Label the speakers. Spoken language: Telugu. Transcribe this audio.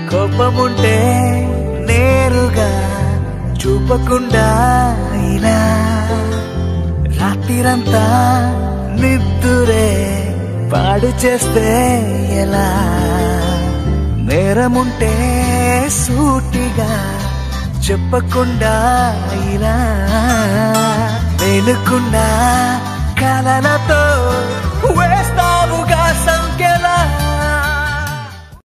Speaker 1: కోపముంటే నేరుగా చూపకుండా ఇలా రాత్రిరంతా నిద్దురే పాడు చేస్తే ఎలా నేరముంటే సూటిగా చెప్పకుండా ఇలా వెలుకుండా కలలతో